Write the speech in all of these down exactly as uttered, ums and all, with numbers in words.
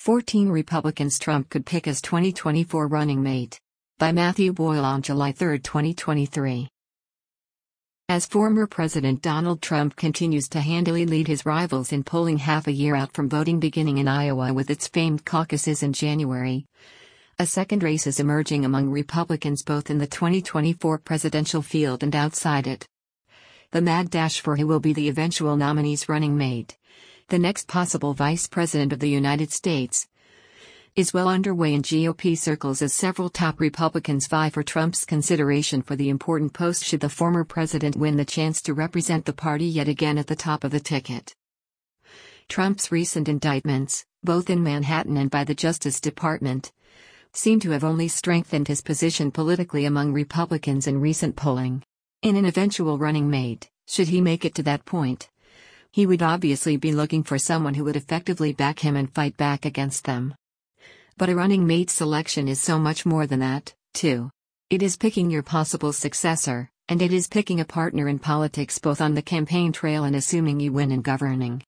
fourteen Republicans Trump could pick as twenty twenty-four running mate. By Matthew Boyle on July third, twenty twenty-three. As former President Donald Trump continues to handily lead his rivals in polling half a year out from voting beginning in Iowa with its famed caucuses in January, a second race is emerging among Republicans both in the twenty twenty-four presidential field and outside it. The mad dash for who will be the eventual nominee's running mate, the next possible Vice President of the United States, is well underway in G O P circles as several top Republicans vie for Trump's consideration for the important post should the former president win the chance to represent the party yet again at the top of the ticket. Trump's recent indictments, both in Manhattan and by the Justice Department, seem to have only strengthened his position politically among Republicans in recent polling. In an eventual running mate, should he make it to that point, he would obviously be looking for someone who would effectively back him and fight back against them. But a running mate selection is so much more than that, too. It is picking your possible successor, and it is picking a partner in politics both on the campaign trail and assuming you win in governing.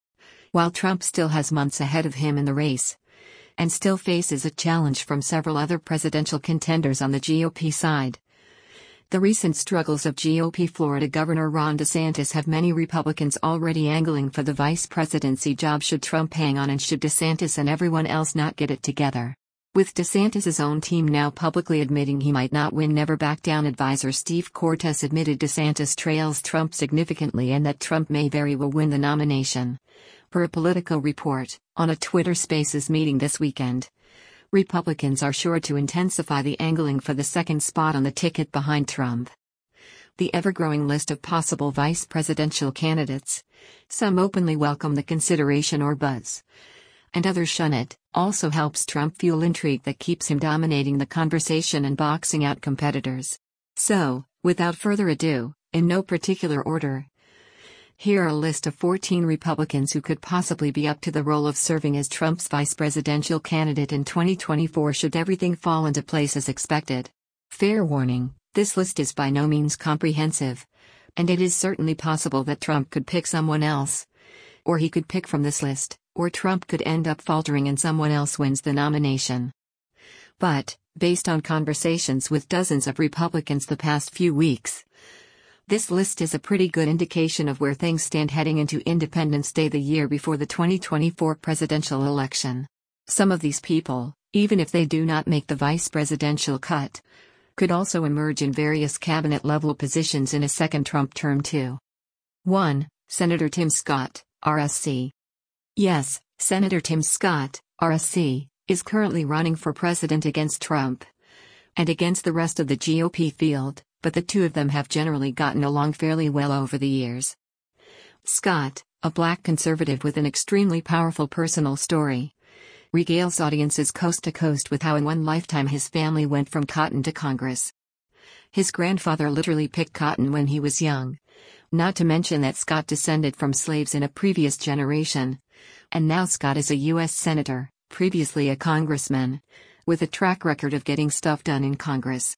While Trump still has months ahead of him in the race, and still faces a challenge from several other presidential contenders on the G O P side, the recent struggles of G O P Florida Governor Ron DeSantis have many Republicans already angling for the vice presidency job should Trump hang on and should DeSantis and everyone else not get it together. With DeSantis' own team now publicly admitting he might not win, Never Back Down advisor Steve Cortes admitted DeSantis trails Trump significantly and that Trump may very well win the nomination. Per a Politico report, on a Twitter Spaces meeting this weekend, Republicans are sure to intensify the angling for the second spot on the ticket behind Trump. The ever-growing list of possible vice presidential candidates, some openly welcome the consideration or buzz, and others shun it, also helps Trump fuel intrigue that keeps him dominating the conversation and boxing out competitors. So, without further ado, in no particular order, here are a list of fourteen Republicans who could possibly be up to the role of serving as Trump's vice presidential candidate in twenty twenty-four should everything fall into place as expected. Fair warning, this list is by no means comprehensive, and it is certainly possible that Trump could pick someone else, or he could pick from this list, or Trump could end up faltering and someone else wins the nomination. But, based on conversations with dozens of Republicans the past few weeks, this list is a pretty good indication of where things stand heading into Independence Day, the year before the twenty twenty-four presidential election. Some of these people, even if they do not make the vice presidential cut, could also emerge in various cabinet-level positions in a second Trump term too. one. Senator Tim Scott, R S C. Yes, Senator Tim Scott, R S C, is currently running for president against Trump and against the rest of the G O P field, but the two of them have generally gotten along fairly well over the years. Scott, a black conservative with an extremely powerful personal story, regales audiences coast to coast with how in one lifetime his family went from cotton to Congress. His grandfather literally picked cotton when he was young, not to mention that Scott descended from slaves in a previous generation, and now Scott is a U S senator, previously a congressman, with a track record of getting stuff done in Congress.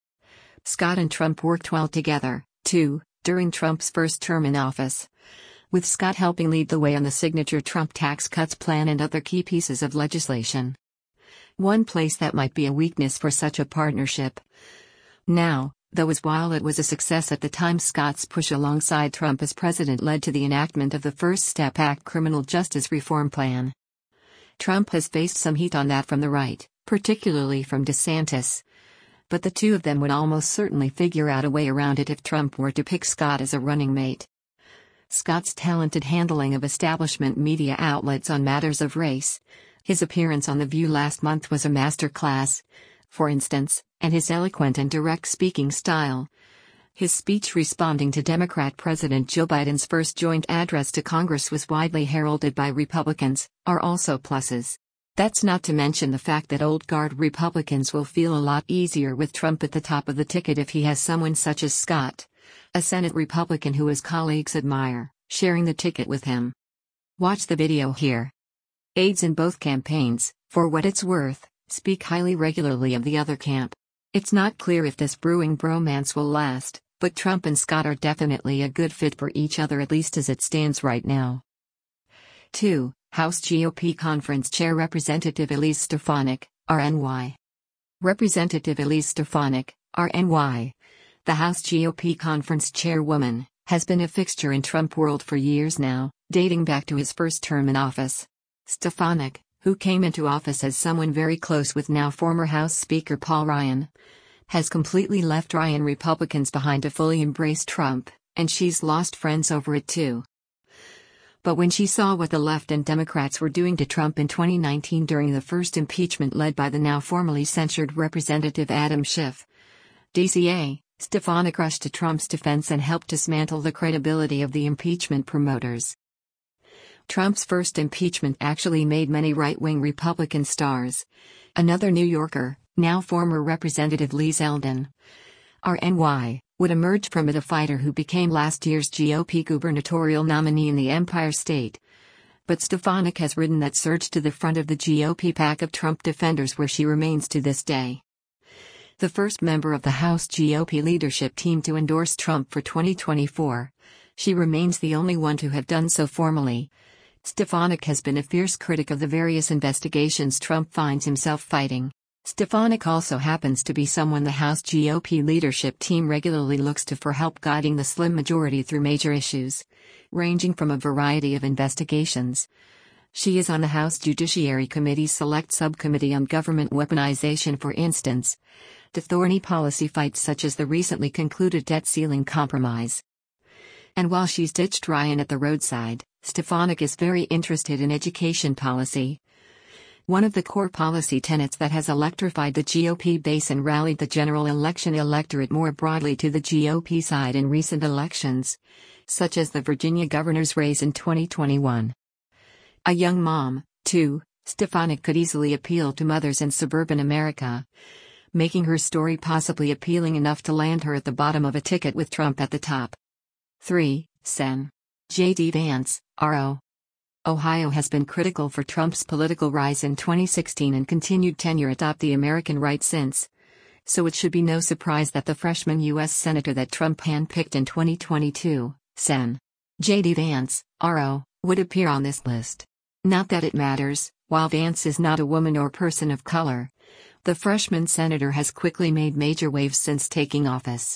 Scott and Trump worked well together, too, during Trump's first term in office, with Scott helping lead the way on the signature Trump tax cuts plan and other key pieces of legislation. One place that might be a weakness for such a partnership now, though, is while it was a success at the time, Scott's push alongside Trump as president led to the enactment of the First Step Act criminal justice reform plan. Trump has faced some heat on that from the right, particularly from DeSantis, but the two of them would almost certainly figure out a way around it if Trump were to pick Scott as a running mate. Scott's talented handling of establishment media outlets on matters of race, his appearance on The View last month was a masterclass, for instance, and his eloquent and direct speaking style, his speech responding to Democrat President Joe Biden's first joint address to Congress was widely heralded by Republicans, are also pluses. That's not to mention the fact that old guard Republicans will feel a lot easier with Trump at the top of the ticket if he has someone such as Scott, a Senate Republican who his colleagues admire, sharing the ticket with him. Watch the video here. Aides in both campaigns, for what it's worth, speak highly regularly of the other camp. It's not clear if this brewing bromance will last, but Trump and Scott are definitely a good fit for each other, at least as it stands right now. two. House G O P Conference Chair Representative Elise Stefanik, R N Y. Representative Elise Stefanik, R N Y, the House G O P Conference Chairwoman, has been a fixture in Trump world for years now, dating back to his first term in office. Stefanik, who came into office as someone very close with now former House Speaker Paul Ryan, has completely left Ryan Republicans behind to fully embrace Trump, and she's lost friends over it too. But when she saw what the left and Democrats were doing to Trump in twenty nineteen during the first impeachment led by the now formally censured Representative Adam Schiff, D C A, Stefanik rushed to Trump's defense and helped dismantle the credibility of the impeachment promoters. Trump's first impeachment actually made many right-wing Republican stars. Another New Yorker, now former Representative Lee Zeldin, R N Y, would emerge from it, a fighter who became last year's G O P gubernatorial nominee in the Empire State. But Stefanik has ridden that surge to the front of the G O P pack of Trump defenders, where she remains to this day. The first member of the House G O P leadership team to endorse Trump for twenty twenty-four, she remains the only one to have done so formally. Stefanik has been a fierce critic of the various investigations Trump finds himself fighting. Stefanik also happens to be someone the House G O P leadership team regularly looks to for help guiding the slim majority through major issues, ranging from a variety of investigations. She is on the House Judiciary Committee's Select Subcommittee on Government Weaponization, for instance, to thorny policy fights such as the recently concluded debt ceiling compromise. And while she's ditched Ryan at the roadside, Stefanik is very interested in education policy. One of the core policy tenets that has electrified the G O P base and rallied the general election electorate more broadly to the G O P side in recent elections, such as the Virginia governor's race in twenty twenty-one. A young mom, too, Stefanik could easily appeal to mothers in suburban America, making her story possibly appealing enough to land her at the bottom of a ticket with Trump at the top. three. Sen. J D Vance, R O Ohio has been critical for Trump's political rise in twenty sixteen and continued tenure atop the American right since, so it should be no surprise that the freshman U S senator that Trump handpicked in twenty twenty-two, Sen. J D Vance, R O, would appear on this list. Not that it matters, while Vance is not a woman or person of color, the freshman senator has quickly made major waves since taking office.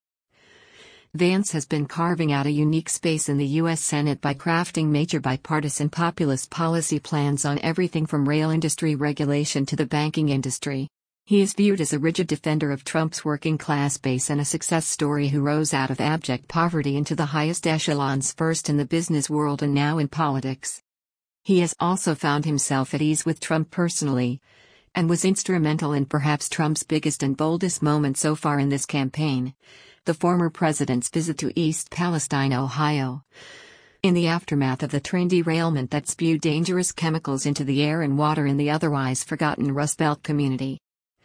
Vance has been carving out a unique space in the U S Senate by crafting major bipartisan populist policy plans on everything from rail industry regulation to the banking industry. He is viewed as a rigid defender of Trump's working class base and a success story who rose out of abject poverty into the highest echelons, first in the business world and now in politics. He has also found himself at ease with Trump personally, and was instrumental in perhaps Trump's biggest and boldest moment so far in this campaign, the former president's visit to East Palestine, Ohio, in the aftermath of the train derailment that spewed dangerous chemicals into the air and water in the otherwise forgotten Rust Belt community.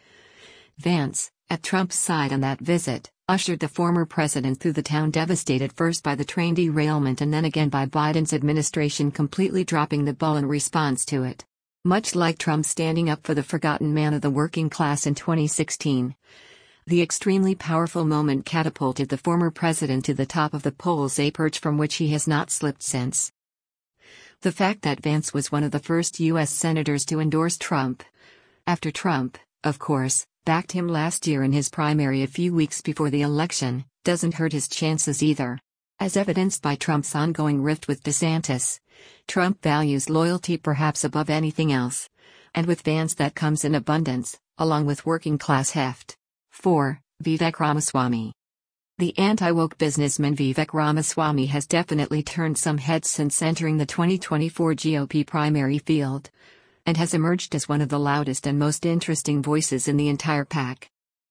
Vance, at Trump's side on that visit, ushered the former president through the town devastated first by the train derailment and then again by Biden's administration completely dropping the ball in response to it. Much like Trump standing up for the forgotten man of the working class in twenty sixteen, the extremely powerful moment catapulted the former president to the top of the polls, a perch from which he has not slipped since. The fact that Vance was one of the first U S senators to endorse Trump, after Trump, of course, backed him last year in his primary a few weeks before the election, doesn't hurt his chances either. As evidenced by Trump's ongoing rift with DeSantis, Trump values loyalty perhaps above anything else, and with Vance that comes in abundance, along with working-class heft. four. Vivek Ramaswamy. The anti-woke businessman Vivek Ramaswamy has definitely turned some heads since entering the twenty twenty-four G O P primary field, and has emerged as one of the loudest and most interesting voices in the entire pack.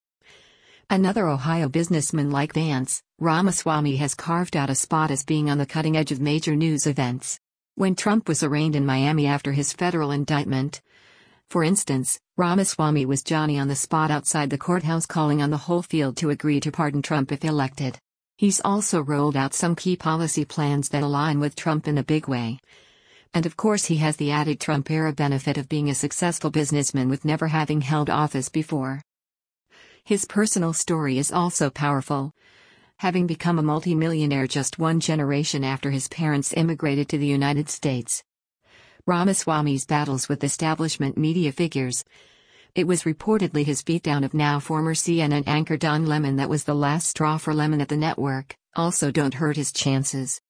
Another Ohio businessman like Vance, Ramaswamy has carved out a spot as being on the cutting edge of major news events. When Trump was arraigned in Miami after his federal indictment, for instance, Ramaswamy was Johnny on the spot outside the courthouse calling on the whole field to agree to pardon Trump if elected. He's also rolled out some key policy plans that align with Trump in a big way. And of course he has the added Trump-era benefit of being a successful businessman with never having held office before. His personal story is also powerful. Having become a multimillionaire just one generation after his parents immigrated to the United States, Ramaswamy's battles with establishment media figures. It was reportedly his beatdown of now former C N N anchor Don Lemon that was the last straw for Lemon at the network. Also don't hurt his chances.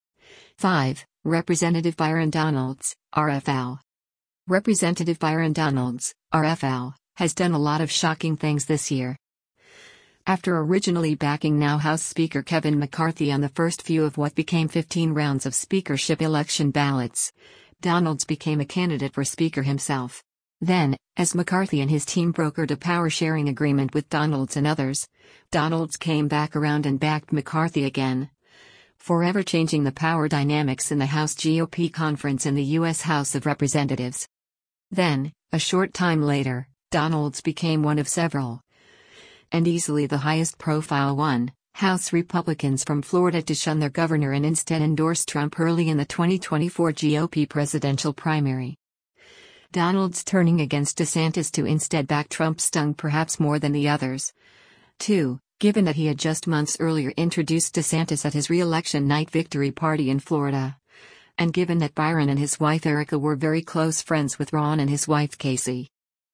five. Representative Byron Donalds, R F L. Representative Byron Donalds, R F L, has done a lot of shocking things this year. After originally backing now House Speaker Kevin McCarthy on the first few of what became fifteen rounds of speakership election ballots, Donalds became a candidate for Speaker himself. Then, as McCarthy and his team brokered a power-sharing agreement with Donalds and others, Donalds came back around and backed McCarthy again, forever changing the power dynamics in the House G O P conference in the U S House of Representatives. Then, a short time later, Donalds became one of several, and easily the highest-profile one, House Republicans from Florida to shun their governor and instead endorse Trump early in the twenty twenty-four G O P presidential primary. Donalds turning against DeSantis to instead back Trump stung perhaps more than the others. two. Given that he had just months earlier introduced DeSantis at his re-election night victory party in Florida. And given that Byron and his wife Erica were very close friends with Ron and his wife Casey.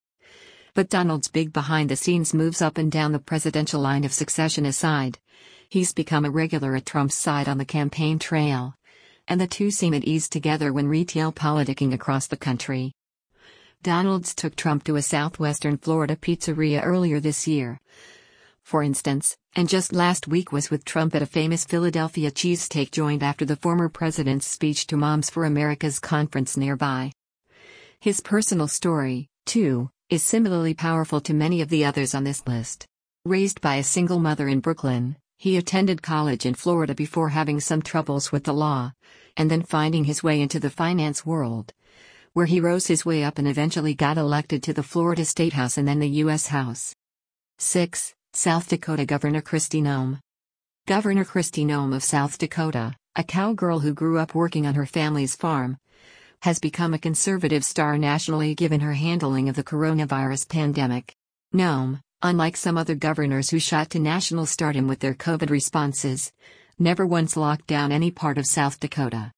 But Donald's big behind-the-scenes moves up and down the presidential line of succession aside, he's become a regular at Trump's side on the campaign trail. And the two seem at ease together when retail politicking across the country. Donalds took Trump to a southwestern Florida pizzeria earlier this year, for instance, and just last week was with Trump at a famous Philadelphia cheesesteak joint after the former president's speech to Moms for America's conference nearby. His personal story, too, is similarly powerful to many of the others on this list. Raised by a single mother in Brooklyn, he attended college in Florida before having some troubles with the law, and then finding his way into the finance world, where he rose his way up and eventually got elected to the Florida State House and then the U S House. six. South Dakota Governor Kristi Noem. Governor Kristi Noem of South Dakota, a cowgirl who grew up working on her family's farm, has become a conservative star nationally given her handling of the coronavirus pandemic. Noem, unlike some other governors who shot to national stardom with their COVID responses, never once locked down any part of South Dakota.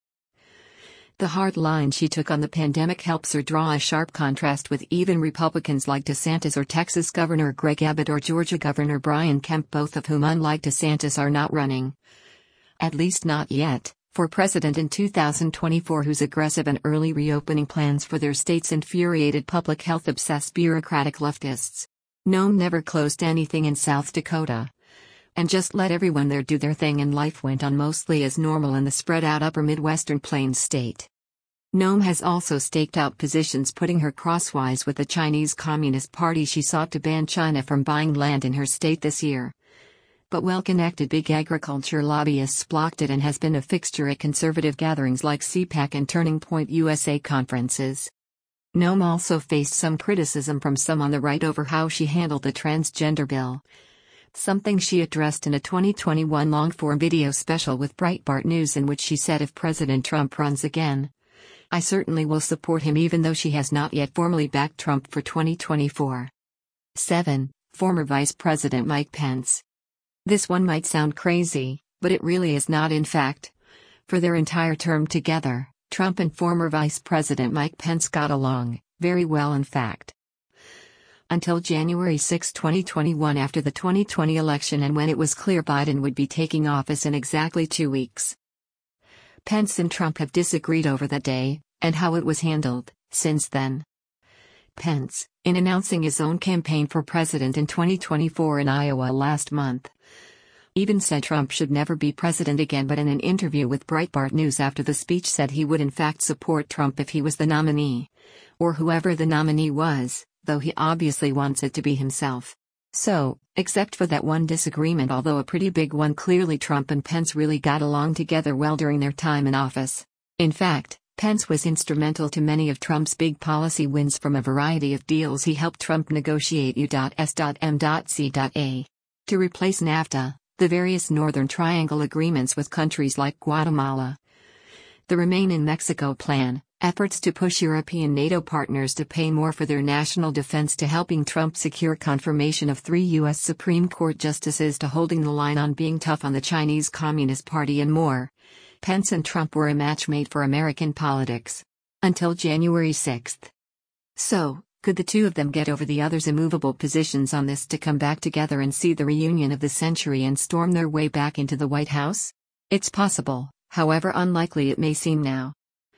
The hard line she took on the pandemic helps her draw a sharp contrast with even Republicans like DeSantis or Texas Governor Greg Abbott or Georgia Governor Brian Kemp, both of whom, unlike DeSantis, are not running, at least not yet, for president in two thousand twenty-four, whose aggressive and early reopening plans for their states infuriated public health-obsessed bureaucratic leftists. Noem never closed anything in South Dakota, and just let everyone there do their thing, and life went on mostly as normal in the spread-out upper Midwestern Plains state. Noem has also staked out positions putting her crosswise with the Chinese Communist Party. She sought to ban China from buying land in her state this year, but well-connected big agriculture lobbyists blocked it and has been a fixture at conservative gatherings like C PAC and Turning Point U S A conferences. Noem also faced some criticism from some on the right over how she handled the transgender bill, something she addressed in a twenty twenty-one long-form video special with Breitbart News, in which she said if President Trump runs again, I certainly will support him, even though she has not yet formally backed Trump for twenty twenty-four. seven. Former Vice President Mike Pence. This one might sound crazy, but it really is not. In fact, for their entire term together, Trump and former Vice President Mike Pence got along very well, in fact, until January sixth, twenty twenty-one, after the twenty twenty election and when it was clear Biden would be taking office in exactly two weeks. Pence and Trump have disagreed over that day, and how it was handled, since then. Pence, in announcing his own campaign for president in twenty twenty-four in Iowa last month, even said Trump should never be president again, but in an interview with Breitbart News after the speech said he would in fact support Trump if he was the nominee, or whoever the nominee was, though he obviously wants it to be himself. So, except for that one disagreement, although a pretty big one, clearly Trump and Pence really got along together well during their time in office. In fact, Pence was instrumental to many of Trump's big policy wins from a variety of deals he helped Trump negotiate U S M C A to replace NAFTA, the various Northern Triangle agreements with countries like Guatemala, the Remain in Mexico plan, efforts to push European NATO partners to pay more for their national defense, to helping Trump secure confirmation of three U S Supreme Court justices, to holding the line on being tough on the Chinese Communist Party, and more. Pence and Trump were a match made for American politics. until January sixth. So, could the two of them get over the other's immovable positions on this to come back together and see the reunion of the century and storm their way back into the White House? It's possible, however unlikely it may seem now.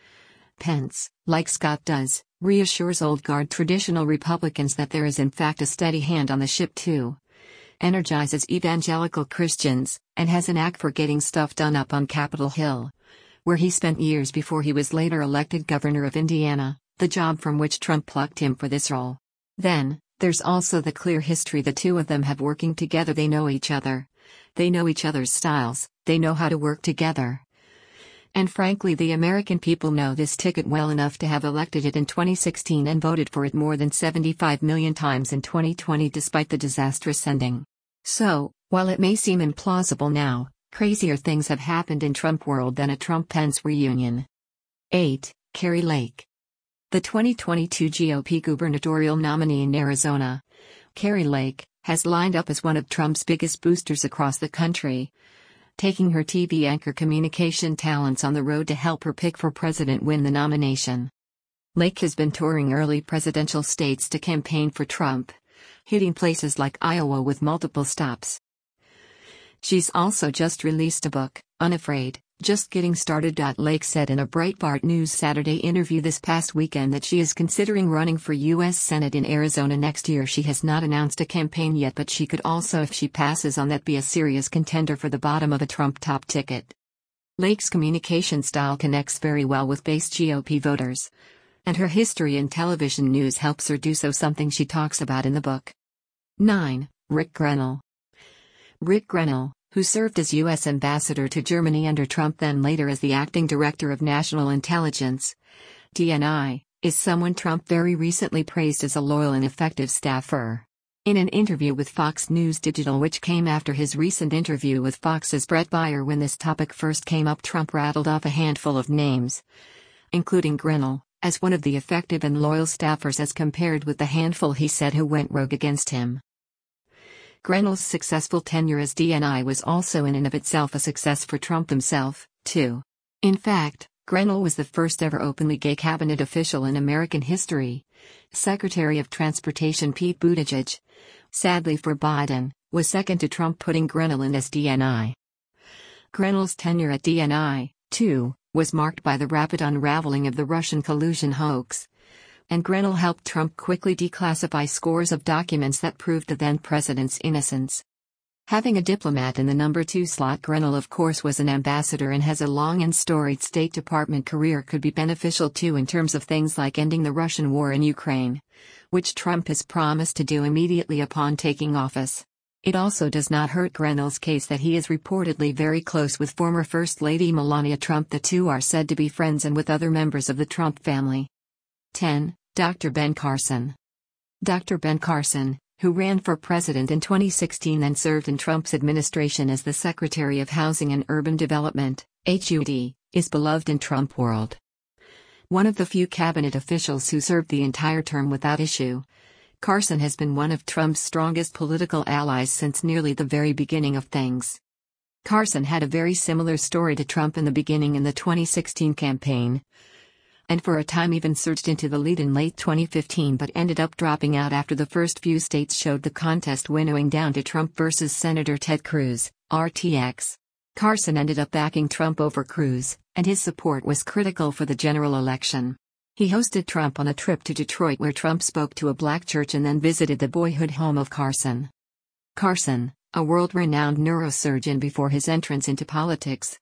Pence, like Scott does, reassures old guard traditional Republicans that there is in fact a steady hand on the ship too. Energizes evangelical Christians, and has a knack for getting stuff done up on Capitol Hill, where he spent years before he was later elected governor of Indiana, the job from which Trump plucked him for this role. Then, there's also the clear history the two of them have working together. They know each other. They know each other's styles, they know how to work together. And frankly, the American people know this ticket well enough to have elected it in twenty sixteen and voted for it more than seventy-five million times in twenty twenty despite the disastrous ending. So, while it may seem implausible now, crazier things have happened in Trump world than a Trump-Pence reunion. eight. Kari Lake. The twenty twenty-two G O P gubernatorial nominee in Arizona, Kari Lake, has lined up as one of Trump's biggest boosters across the country, taking her T V anchor communication talents on the road to help her pick for president win the nomination. Lake has been touring early presidential states to campaign for Trump, hitting places like Iowa with multiple stops. She's also just released a book, Unafraid, Just Getting Started. Lake said in a Breitbart News Saturday interview this past weekend that she is considering running for U S Senate in Arizona next year. She has not announced a campaign yet, but she could also, if she passes on that, be a serious contender for the bottom of a Trump top ticket. Lake's communication style connects very well with base G O P voters, and her history in television news helps her do so, something she talks about in the book. nine. Rick Grenell. Rick Grenell, who served as U S ambassador to Germany under Trump, then later as the acting director of National Intelligence, D N I, is someone Trump very recently praised as a loyal and effective staffer. In an interview with Fox News Digital, which came after his recent interview with Fox's Bret Baier when this topic first came up, Trump rattled off a handful of names, including Grenell, as one of the effective and loyal staffers as compared with the handful he said who went rogue against him. Grenell's successful tenure as D N I was also in and of itself a success for Trump himself, too. In fact, Grenell was the first ever openly gay cabinet official in American history. Secretary of Transportation Pete Buttigieg, sadly for Biden, was second to Trump, putting Grenell in as D N I. Grenell's tenure at D N I, too, was marked by the rapid unraveling of the Russian collusion hoax, and Grenell helped Trump quickly declassify scores of documents that proved the then-president's innocence. Having a diplomat in the number two slot, Grenell of course was an ambassador and has a long and storied State Department career, could be beneficial too in terms of things like ending the Russian war in Ukraine, which Trump has promised to do immediately upon taking office. It also does not hurt Grenell's case that he is reportedly very close with former First Lady Melania Trump. The two are said to be friends, and with other members of the Trump family. ten. Doctor Ben Carson. Doctor Ben Carson, who ran for president in twenty sixteen and served in Trump's administration as the Secretary of Housing and Urban Development, H U D, is beloved in Trump world. One of the few cabinet officials who served the entire term without issue, Carson has been one of Trump's strongest political allies since nearly the very beginning of things. Carson had a very similar story to Trump in the beginning in the twenty sixteen campaign, and for a time even surged into the lead in late twenty fifteen, but ended up dropping out after the first few states showed the contest winnowing down to Trump versus Senator Ted Cruz, R T X. Carson ended up backing Trump over Cruz, and his support was critical for the general election. He hosted Trump on a trip to Detroit where Trump spoke to a black church and then visited the boyhood home of Carson. Carson, a world-renowned neurosurgeon before his entrance into politics,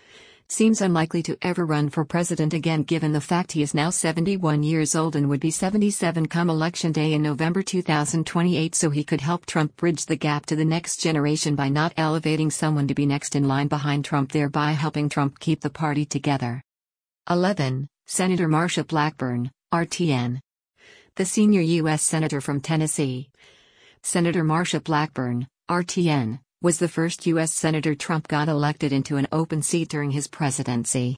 seems unlikely to ever run for president again, given the fact he is now seventy-one years old and would be seventy-seven come election day in November two thousand twenty-eight, so he could help Trump bridge the gap to the next generation by not elevating someone to be next in line behind Trump, thereby helping Trump keep the party together. eleven. Senator Marsha Blackburn, R T N. The senior U S Senator from Tennessee, Senator Marsha Blackburn, R T N, was the first U S Senator Trump got elected into an open seat during his presidency.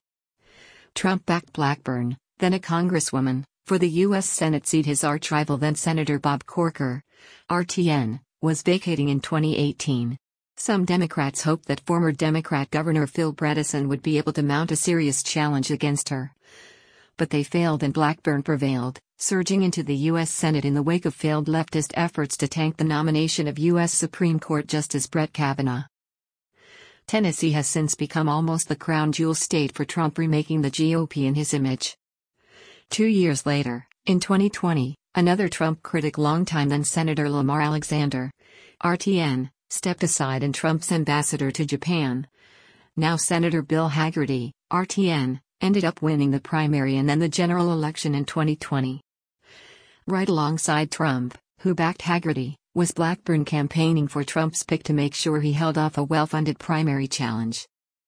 Trump backed Blackburn, then a congresswoman, for the U S Senate seat his arch-rival then Senator Bob Corker, R T N, was vacating in twenty eighteen. Some Democrats hoped that former Democrat Governor Phil Bredesen would be able to mount a serious challenge against her, But they failed and Blackburn prevailed, surging into the U S Senate in the wake of failed leftist efforts to tank the nomination of U S Supreme Court Justice Brett Kavanaugh. Tennessee has since become almost the crown jewel state for Trump, remaking the G O P in his image. Two years later, in twenty twenty, another Trump critic, longtime then Senator Lamar Alexander, R T N, stepped aside, and Trump's ambassador to Japan, now Senator Bill Hagerty, R T N, ended up winning the primary and then the general election in twenty twenty. Right alongside Trump, who backed Hagerty, was Blackburn, campaigning for Trump's pick to make sure he held off a well-funded primary challenge.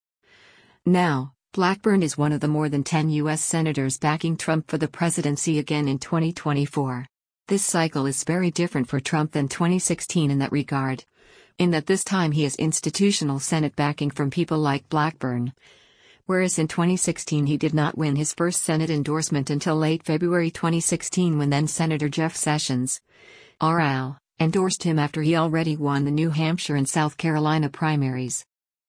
Now, Blackburn is one of the more than ten U S senators backing Trump for the presidency again in twenty twenty-four. This cycle is very different for Trump than twenty sixteen in that regard, in that this time he has institutional Senate backing from people like Blackburn, whereas in twenty sixteen he did not win his first Senate endorsement until late February twenty sixteen, when then Senator Jeff Sessions, R L, endorsed him after he already won the New Hampshire and South Carolina primaries.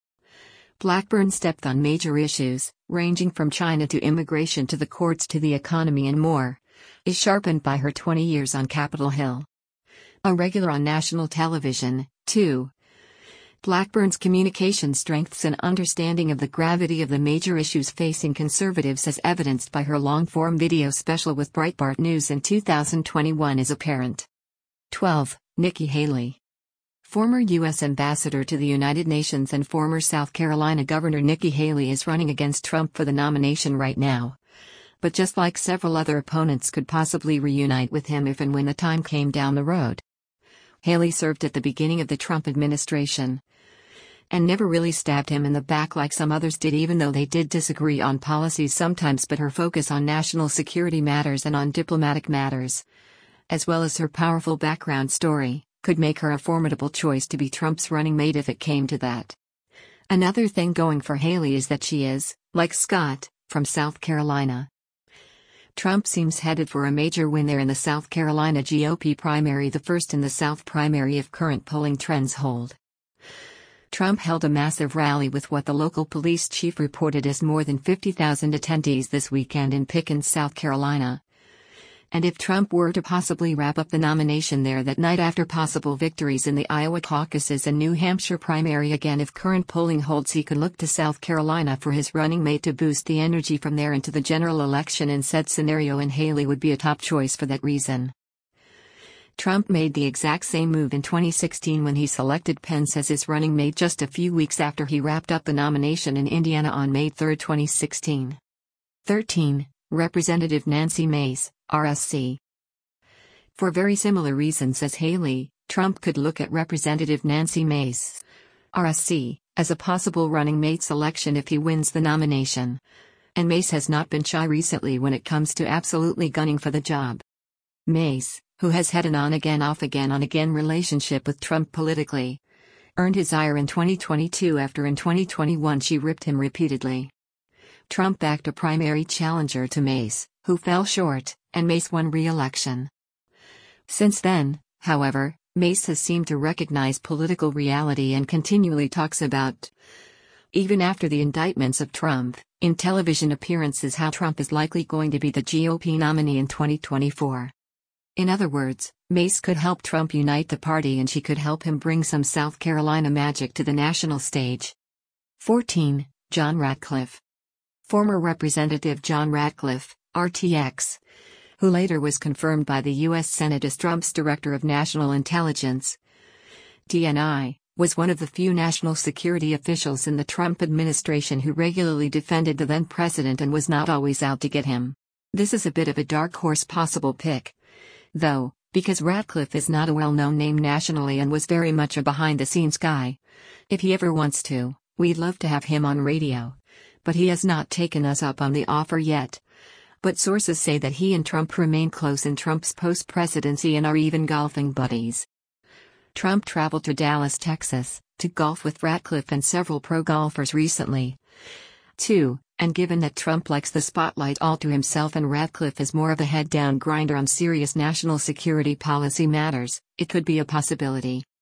Blackburn stepped on major issues, ranging from China to immigration to the courts to the economy and more, is sharpened by her twenty years on Capitol Hill. A regular on national television, too. Blackburn's communication strengths and understanding of the gravity of the major issues facing conservatives, as evidenced by her long-form video special with Breitbart News in two thousand twenty-one, is apparent. twelve. Nikki Haley. Former U S Ambassador to the United Nations and former South Carolina Governor Nikki Haley is running against Trump for the nomination right now. But just like several other opponents, could possibly reunite with him if and when the time came down the road. Haley served at the beginning of the Trump administration and never really stabbed him in the back like some others did, even though they did disagree on policies sometimes. But her focus on national security matters and on diplomatic matters, as well as her powerful background story, could make her a formidable choice to be Trump's running mate if it came to that. Another thing going for Haley is that she is, like Scott, from South Carolina. Trump seems headed for a major win there in the South Carolina G O P primary, the first in the South primary if current polling trends hold. Trump held a massive rally with what the local police chief reported as more than fifty thousand attendees this weekend in Pickens, South Carolina. And if Trump were to possibly wrap up the nomination there that night after possible victories in the Iowa caucuses and New Hampshire primary, again if current polling holds, he could look to South Carolina for his running mate to boost the energy from there into the general election in said scenario, and Haley would be a top choice for that reason. Trump made the exact same move in twenty sixteen when he selected Pence as his running mate just a few weeks after he wrapped up the nomination in Indiana on May third, twenty sixteen. thirteen. Representative Nancy Mace, R S C. For very similar reasons as Haley, Trump could look at Representative Nancy Mace, R S C, as a possible running mate selection if he wins the nomination. And Mace has not been shy recently when it comes to absolutely gunning for the job. Mace, who has had an on-again off-again on-again relationship with Trump politically, earned his ire in twenty twenty-two after in twenty twenty-one she ripped him repeatedly. Trump backed a primary challenger to Mace, who fell short, and Mace won re-election. Since then, however, Mace has seemed to recognize political reality and continually talks about, even after the indictments of Trump, in television appearances, how Trump is likely going to be the G O P nominee in twenty twenty-four. In other words, Mace could help Trump unite the party and she could help him bring some South Carolina magic to the national stage. fourteen. John Ratcliffe. Former Representative John Ratcliffe, R T X, who later was confirmed by the U S Senate as Trump's Director of National Intelligence, D N I, was one of the few national security officials in the Trump administration who regularly defended the then president and was not always out to get him. This is a bit of a dark horse possible pick, though, because Ratcliffe is not a well-known name nationally and was very much a behind-the-scenes guy. If he ever wants to, we'd love to have him on radio. But he has not taken us up on the offer yet. But sources say that he and Trump remain close in Trump's post-presidency and are even golfing buddies. Trump traveled to Dallas, Texas, to golf with Ratcliffe and several pro-golfers recently, too, and given that Trump likes the spotlight all to himself and Ratcliffe is more of a head-down grinder on serious national security policy matters, it could be a possibility.